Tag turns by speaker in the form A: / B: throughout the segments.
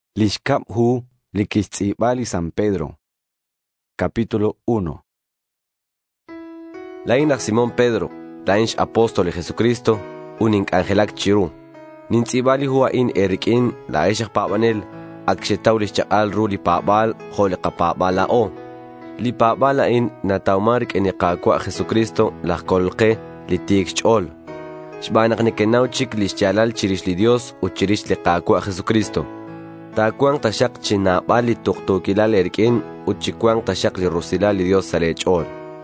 A: Lishkap hu likitzibali San Pedro. Capítulo 1.
B: Lainach Simón Pedro, lainch apóstol de Jesucristo, unin angelak chiru. Nintzibali hua in erikin la eshak pabanel, akshetaurish chakal ru li pabal, hole kapabala o. Li pabala in nataumarik en iqaqwa Jesucristo, la kolke li tikchol. Shbanak nikenaw chik lishchalal chirish li Dios, u chirish li qaqwa Jesucristo. Takuang tashak chinabal li tuktukilal erikin, u chikuang tashak li rusilal li Dios salechol.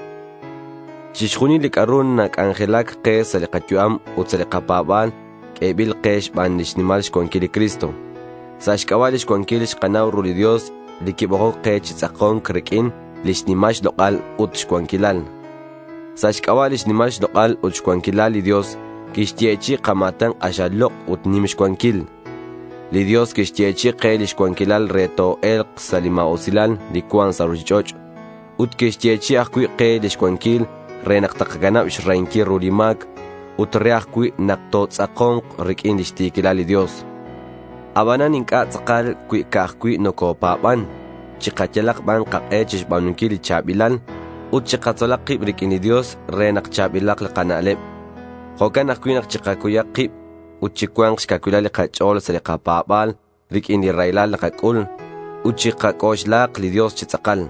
B: Chishkhuni li karun nak angelak ke salikatuam u salikapabal, kebil kesh ban lishnimal shkonkili Cristo. Sashkawal shkonkili shkanaw ruli Dios, li kiboho ke chitzakon krikin, lishnimash lokal ut shkonkilal. Sashkawal lishnimal lokal ut shkonkilal li Dios, kishtiechi kamatan ashalok ut nimshkonkil. Li Dios kishtiechi ke lishkonkilal reto el salima osilal li kuan saruchoch. Ut kishtiechi akui ke lishkonkil, renak takaganap shrainki rulimak, utreach kui nakto tsakong rikin lishtikila li Dios. Abanan inka tsakal kui kakui no kopapan, chikachalak ban kakechish banunki li chabilal, ut chikatsolak kib rikin li Dios, renak chabilak li kanalep. Hokan akui nak chikakuyak kib, ut chikuang shkakula li kachol sa li kapapal, rikin li railal li kakul, ut chikakoshlak li Dios chitsakal.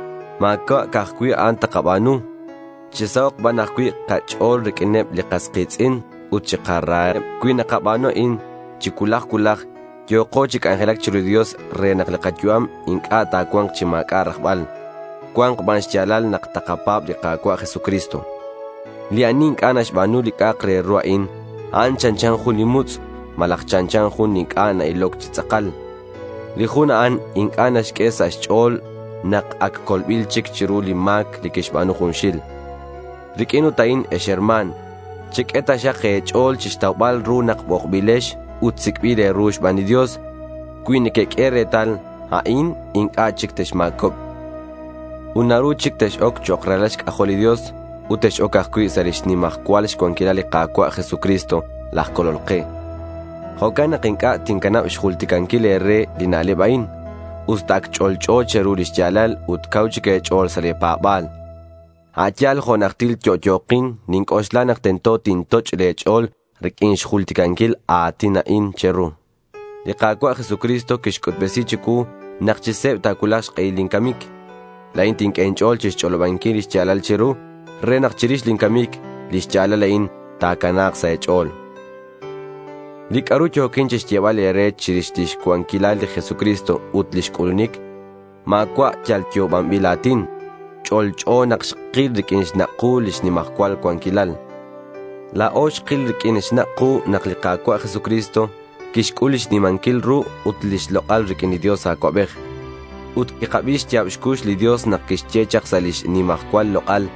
B: Maka kakui antakabanu, chisawak banakui kachol rikinep li kaskitsin, ut chikarraep, kui nakabano in, chikulak, yoko chik angelak chiru Dios renak li kachuam, inka takuang chimakarrakbal. Kuang banshchalal naktakapab li kakua Jesucristo. Li anin kanash banu li kakre ruain, an chanchan hun limuts, malak chanchan hun inka na ilok chitsakal. Li hunaan inkanash kesa shchol, nak akkolbil chik chiru li mak li kishbanu hunshil. Rikinu tain esherman, chik eta siya kechol chishtawbal ru nakbokbilesh, utsikbile rush bani Dios, kuin kekeretal, hain inka chik teshmakop. Unaru chik teshok chokralash kaholi Dios, utesh okakui sarish ni mahkwalish konkilali kakwa Jesucristo, las kololke. Hokana kinka tinkanab shultikankile re linalebain, ustak cholcho cherulish jalal utkauchike chol sale pabal. Atyal honaktil chochokin, ninkoslanak tento tintoch lechol, rikin shultikankil atina in cheru. Likakwa Jesucristo kishkutbesi chiku, nakchiseb takulash kailinkamik. La intink enchol chischolobankil ischalal cheru, renak chirish linkamik, lischalalain takanak sa echol. Likarucho kinchish llevale re chirish tishkuankilal de Jesucristo utlishkulunik, makwa chaltio bambilatin, cholcho nakshkil rikinsh nakul ishnimakwal kuankilal. La oshkil rikinsh nakku naklikakwa Jesucristo, kishkulish nimankil ru utlish loqal rikin Dios akobej. Ut kikabish tiabshkush li Dios nakishchechak salish nimakwal loqal.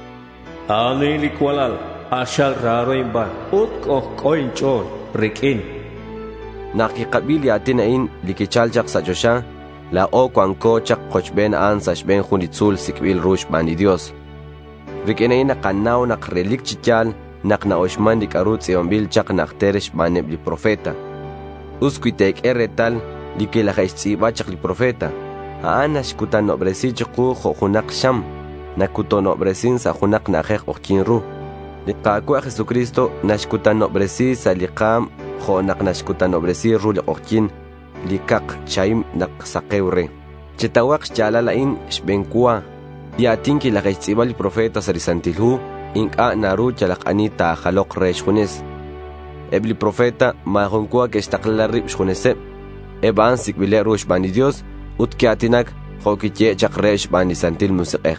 C: Ani likwalal, ashal raroin ban, ut koin chol, rikin.
B: Nakikabil yatinain likichalchak sa Josha, la o kwanko chak kochben an sashben hunitsul sikbil rush bani Dios. Rikinain nakanaw nakrelik chichal, naknaoshman likarut sionbil chak nakteresh baneb li profeta. Uskuitek eretal, likilakaistiba chak li profeta. Aanash kutan nobresi chiku jojunak sham, nakuto nobresin sa junak najek okinru. Likakua Jesucristo nashkutan nobresi sa likam, jonak nashkutan nobresi ru okin, likak chaim naksakeure. Chitawak chalalain shbenkua, yatin kilakaistiba li profeta sa risantilhu, inka naru chalak-anita jalok reshjunes. Ebli profeta mahonkua keshtaklarib shjuneseb, eban sikbile rush bani Dios, utkiatinak hokitye chakresh bani santil musiqej.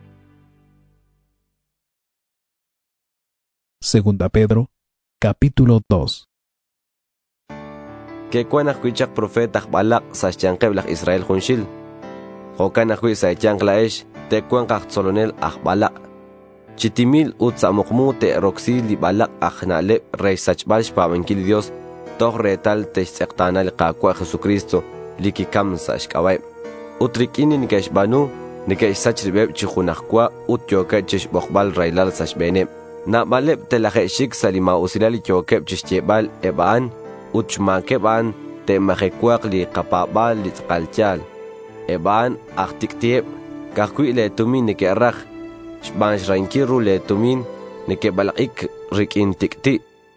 D: Segunda Pedro, capítulo 2.
B: Que cuanak kuichak profeta balak sa chankeblak Israel hunshil. Hokanak kui sa chanklaesh te kuankak solonel balak. Chitimil ut sa mukmu te roksi li balak nale rey sachbalsh pabankil Dios, toh retal te sektana li kakwa Jesucristo, liki kam sa shkaway. Utrikini nikesh banu, nikesh sachribeb chihunakwa ut yoke chish bokbal railal sa shbene. Na baleb telakeshik salima usilali chokeb chishchebal ebaan, ut shmakeban, te majekwak li kapabal li tkalchal. Eban aktiktiep kakui le tumin ne ke raj. Shbanj rankiru le tumin ne ke balakik rikin tikti.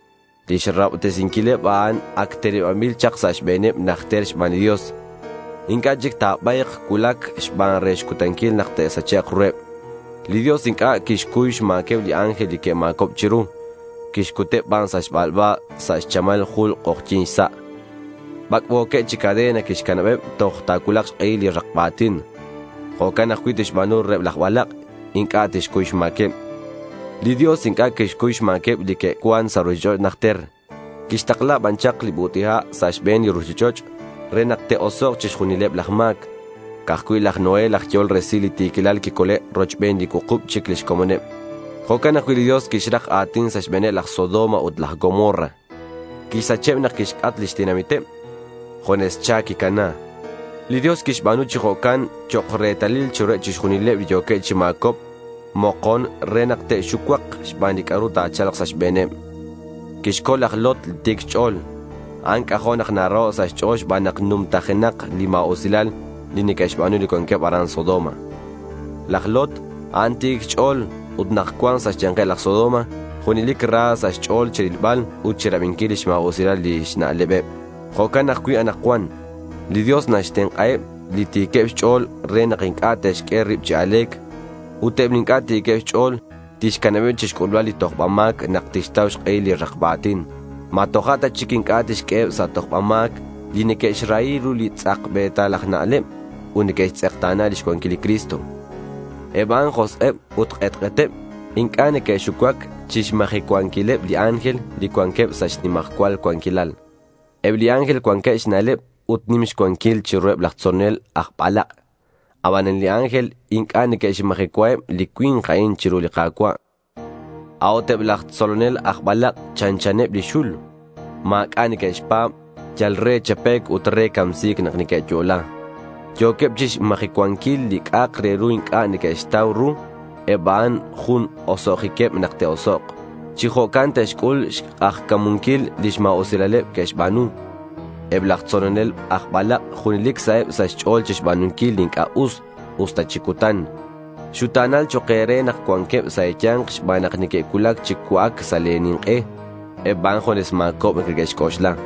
B: Li shrab tesinkile baan akteri amil chaksash benep nakter shbani Dios. Inka jik tabayk kulak shban resh kutankil nakte sa chek ruep. Li Dios inka kishkuy shmakev li angel li ke makop chiru. Kishkute ban sa shbalba sa shamal khul qoqchin sa. Bakwoke chikadena kishkanabeb tohtakulak shqay li rakbatin. Qokan akwit shbanur reb lakhbalak inka tishkuy shmakev. Li Dios inka kishkuy shmakev li ke kwan sa rujo nakter. Kishtakla banchak li butiha sa shben li rujichoch. Renakte osok chishkunileb lahmak. Kakui lah Noé lah yol resili tikilal kikole rochben li kukub chiklish komoneb. Hokan akwili Dios kishrak atin sa shbene lah Sodoma ud lah Gomorra. Kisacheb na kishkat lishtinamite. Jones chaki kana. Li Dios kishbanu chihokan chokretalil chure chishkunileb yoke chimakop. Mokon renakte shukwak shbanik aruta chalak sa shbene. Kishkolak lot tik chol. Ank ahonak naro sa chosh banak num tajenak lima osilal linikesh banu likonkep aran Sodoma. Lakhlot antik chol udnak kwan sa changel lak Sodoma hunilik ra sa chol chirilbal uchirabinkilish ma osilal li shna lebe. Hokan akui anakwan li Dios nashten qae li tikep chol renaqinkatesh kerib chalek utebninkati tikep chol tishkanabel chishkulbal li toqbamak naqtishtawsh qeili raqbatin. Matohata chikin katish keb sa tokpamak linike Israelu li tsak beta lakhnalem unike tsaktana lishkonkili Kristo. Eban joseb utqetqeteb inkane ke shukwak chishmajikwankileb li ángel li kwankeb sashnimakkwal kwankilal. Ebli ángel kwankesh naleb utnimish kwankil chirueb laktsonel akpala. Abanen li ángel inkane ke shimajikwaeb li kwin kain chirulikakwa. Aoteb laktsonel akbalak chanchaneb li shul. Makanike shpab jalre chapek utre kamsik naknike chola. Jokeb jish majikwankil li kakre ruin kanike shtawru eban jun osokikeb nakte osok. Chihokan teshkul shkakamunkil lishma osilaleb keshbanu. Eblaktsonel akbalak junilik saeb sa shchol chishbanunkil linka ustachikutan. Shutanal chokere nakwankeb sa echang shbanak nike kulak chikuak sa leninke. Eban jones makop ngeshkoshla.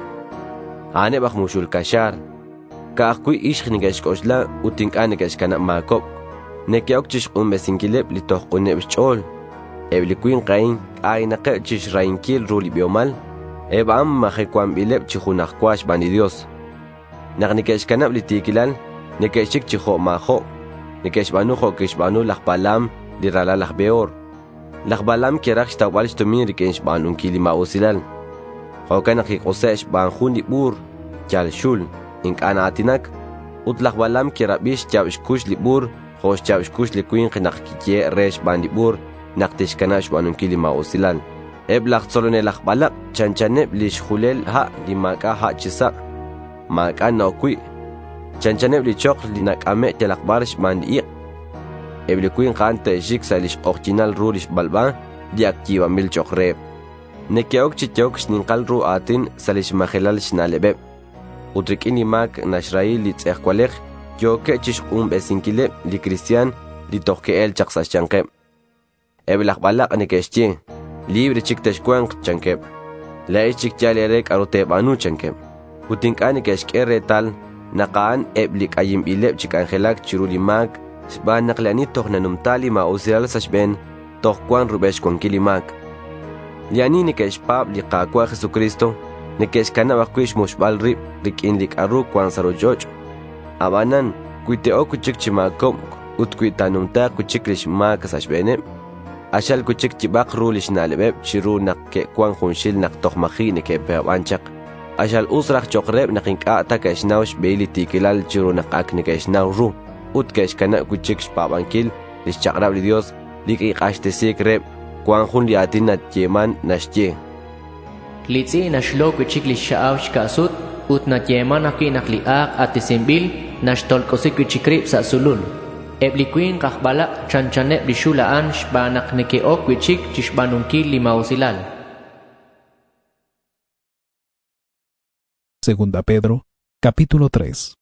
B: Ane bak mushul kashar. Kakui ish ngeshkoshla utinkane keshkana makop. Nekeok chish umbesinkileb li tohquneb chol. Eblikuin qain aynaqe chish rainkil ruli biomal. Eban majekwan bileb chihunakwash bani Dios. Naknikeshkanab li tikilal nekeshik chiho maho. Nekeshbanu ho keshbanu lakbalam li ralalak beor. Lakbalam kirak shtawalish tumin rikeshbanun kilima osilal. Hokan akikosesh banjun li bur jal shul inkana atinak. Ut lakbalam kirabish chabishkush li bur hosh chabishkush li kuin kinakikye resh ban li bur nakteshkanash banun kilima osilal. Eblak tsolone lakbalak chanchaneb li shulel ha li maka ha chisa. Maka naukui. Chanchaneb li chok li nakame telakbarish man li iq. Eblikuin kante jik sa lish okchinal ru lish balba li akjiwa mil chok reb. Nekeok chichok shninkal ru atin sa lish majelal shnalebeb. Utrikini mak nashrai li tsekwalek yoke chish besinkile li kristian li toke el chaksa chankeb. Eblakbalak nekeshche libre chik teshkwank chankeb. La chik chalerek aruteb anu chankeb. Utinkani keshkere tal nakaan eblik ayim ileb chik angelak chirulimak sban naklani tohnanumtali ma usiral sashben tohkwan rubesh konkilimak. Liani nekeshpab liqakwa Jesucristo nekeshkana bakwish mushbal rib rikin lik aru kwan sarojoch. Abanan kuiteo kuchik chimakom utkuitanumta kuchiklish mak sashbene. Ashal kuchik chibak rulish nalebeb chiru nakke kwan khunshil nak tohmahi nekebe anchak. Ashal usrak chokreb nakinka takeshnaush beili tikilal chiru nakak nekeshnaw ru. Utkeshkana kuchik shpabankil lishchakrab li Dios likiqashtesik reb kwan khun liatin natyeman nashye.
E: Litsi nashlo kuchik lishaaw shkasut ut natyeman aki nakliak atisimbil nashtolkosik kuchikrib sa sulul. Eblikuin kakbalak chanchaneb lishulaan shbanak nekeok kuchik chishbanunkil limausilal.
D: Segunda Pedro, Capítulo 3.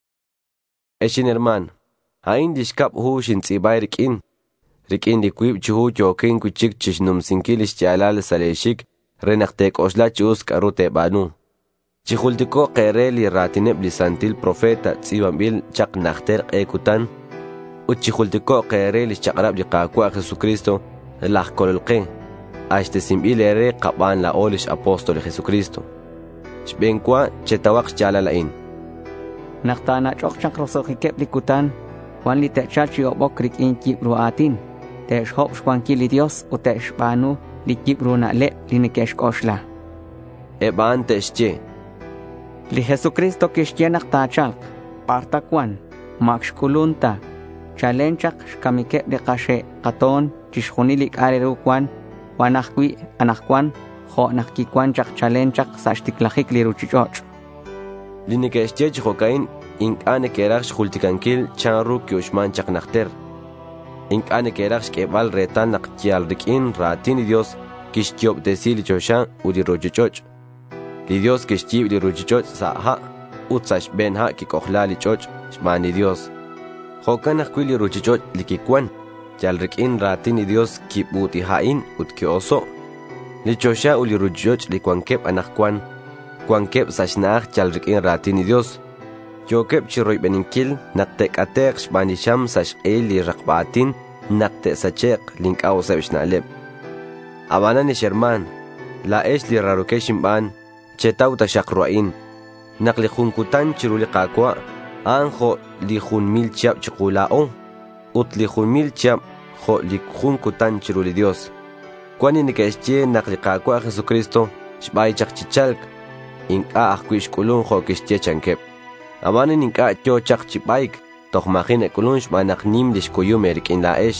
B: Eshin herman, hain dishkap hu shin tsibay rikin dikwib chuhu chokin kuchik chishnum sinkilish chalal saleshik renaktek osla chus karute banu. Chihultiko qereli ratineb lisantil profeta tsibambil chak nakter ekutan. Uchihultiko qereli chakrab liqaqwa Jesucristo lahkololqe. Ashte simbilere qaban la olish apóstol Jesucristo. Shbenkwa chetawak chalalain.
F: Naktana chok rosohikep likutan, Juan li techachi obok rik in kibru atin. Tesh hop shwankili Dios o tesh banu li kibru na le li nikesh koshla.
B: Eban teshche.
F: Li Jesucristo kishye naktachak, partakwan, makshkulunta, chalenchak shkamikep de kashe katon, chishunilik arerukwan, wanakwi anakwan, ho nakikwan chak chalenchak sa shtiklahik li ruchichoch.
B: Linikeshche hokain inkane keraksh hultikankil chanru kyoshman chak nakter. Inkane keraksh kebal retan naktial rikin ratin Dios kishtiob desili choshan uli rojichoch. Li Dios kishtib li rojichoch sa ha utsash ben ha kikohlali choch shmani Dios. Hokan akwili rojichoch likikwan chal rikin ratin Dios kibuti hain utkioso. Li chosha uli rojichoch likwankep anakwan. Kwankep sashnach chal rikin ratin Dios. Jokep chiroy beninkil naktek atek shbanisham sash eli rakbatin nakte sachek link awsebish naleb. Abanan sherman la esh li rarokeshim ban chetaw tashakruain nakli khunkutan chiruli qaqwa anjo li khunmil chap chiqulao ut li khunmil chap jo li khunkutan chiruli Dios. Kwani nikeshche nakli qaqwa Jesucristo shbay chaqchichalk inka akwish kulun jo kishche chankep. Amanin inka cho chak chipaik tohmajin ekulunsh manak nim lishkuyum erikin laesh.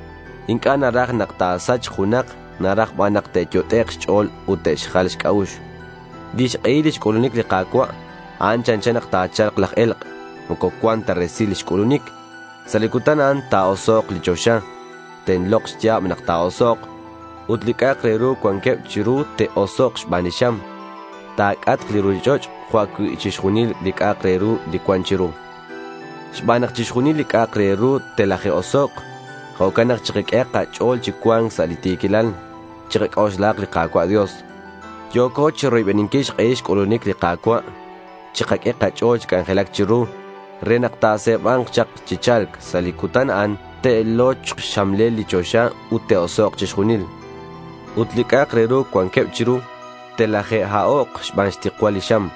B: Inka naraj nakta sach hunak naraj manak te chotek chol utesh khalish kaush. Dish eilish kulunik liqaqwa anchan chanak ta charq laq elq mukokwan ta resilish kulunik salikutan an ta osoq lichosha ten loqsh jab nak ta osoq utlikaq reru kwankep chiru te osoq shbanisham ta kat klirujoch Huaku ichishunil likaqreru likwanchiru. Shbanak chishunil likaqreru telaje osok. Hokanak chikeka chol chikwang salitikilal. Chikek oslak liqaqwa Dios. Yoko chiroy beninkish eish kolonik liqaqwa. Chikeka chol chikangelak chiru. Renak tase bang chak chichalk salikutan an te loch shamle lichosha ute osok chishunil. Utlikaqreru kwankep chiru. Telaje haok shbanshtiqwalisham.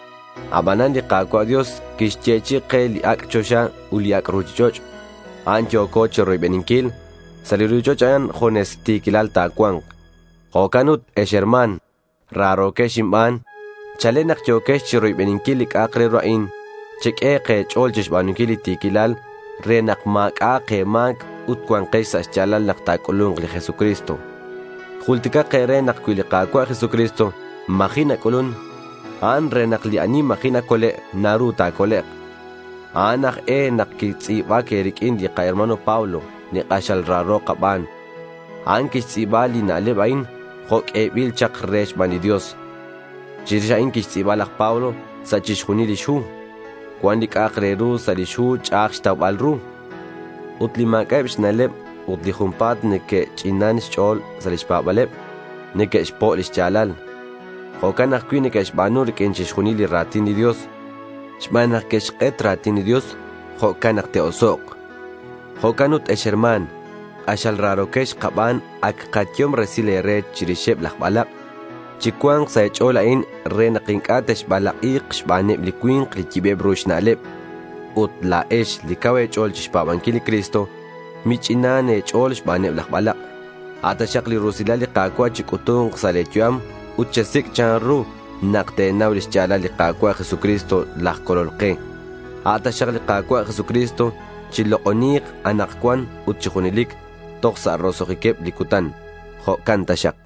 B: Abanan liqaqwa Dios kishchechi qeli akchosha uliak ruchichoch. Ancho kochoroy beninkil saliruchochan jones tikilal takwang. Hokanut esherman raro keshimban chalenak chokesh chiroy beninkil liqaqre ruain cheke chol banunkil tikilal renak maqaqe mak utkwan qesas chalal naqtakulung li Jesucristo. Khultika qerenak kuliqaqwa Jesucristo majina kulun an renak li ani makina kole naruta kole anak nakitziba kerikin di ka hermano Paulo ni kashal raro kaban an kitsiba li nalebain hok ebil chak resh bani Dios jirishain kitsiba lak Paulo sa chishuni lishu kwan di kakreru sa lishu chak shtabalru utli makaibsh naleb utli humpat nike chinan shol sa lishpabaleb nike shpo lishchalal Hokanak kwini kesh banur kenchish hunili ratin di Dios. Shmanak kesh qet ratin di Dios. Hokanak te osok. Hokanut esherman. Ashal raro kesh qaban ak qatyom resile red chirisheb lakbalak. Chikwang sa echolain renakinkatesh balaqiq shbaneb likwin qlichibeb rushnaleb. Ut la esh likawe echol chishpabankili Cristo. Michinan echol shbaneb lakbalak. Atashakli rusilali qaqwa chikutung salechuyam. Uchasik chanru nakte nawlish chala liqaqwa Jesucristo lahkololqe. Atashaq liqaqwa Jesucristo chiloqoniq anaqkwan utchihunilik toqsa rosohikep likutan. Ho kantashaq.